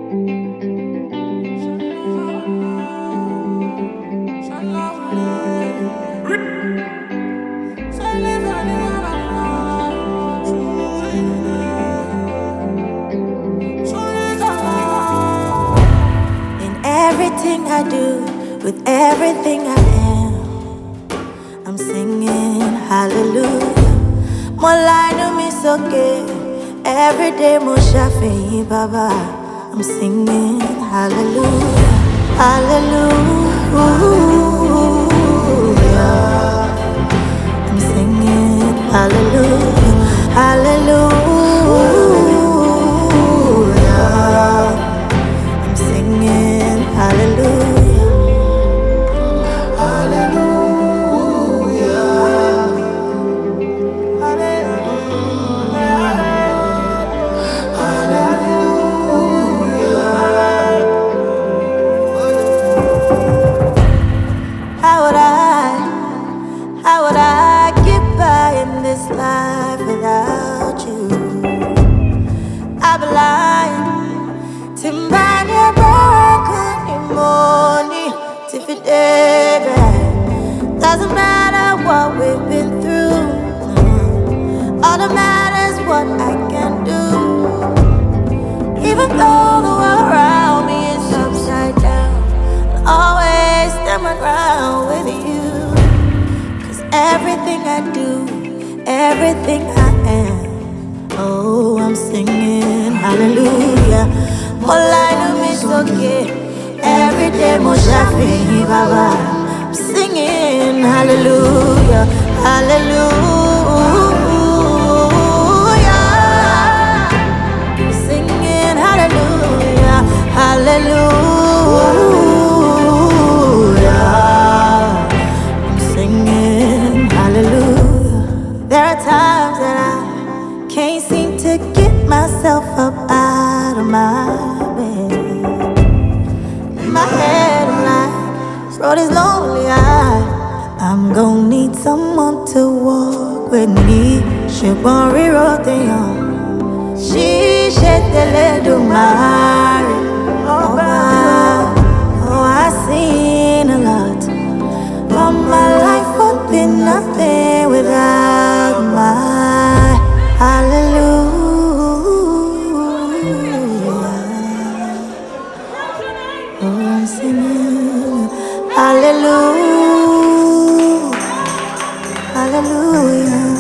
Everything I do, with everything I am, I'm singing hallelujah. Mo line me so good, every day mo shafi baba. I'm singing hallelujah, hallelujah. I'm singing hallelujah, hallelujah. I'm singing hallelujah, hallelujah, hallelujah. How would I get by in this life without you? I'm lying. Timbani broken money to fit doesn't matter what we've been through. All that matters what I can do. Even though the world around me is upside down, I'll always stand my ground with you. 'Cause everything I do, everything I am, oh, I'm singing hallelujah. More line of me so good, every day more shafi baba. I'm singing hallelujah, hallelujah. I'm singing hallelujah, hallelujah. I'm singing hallelujah. There are times that I can't seem to get myself up out of my bed. In my head, I'm like, this road is lonely. I'm gonna need someone to walk with me. She won't rewrite the young. She shed the little Mary. Oh, I seen a lot. But my life would be nothing without my hallelujah. Oh, I'm singing hallelujah, hallelujah.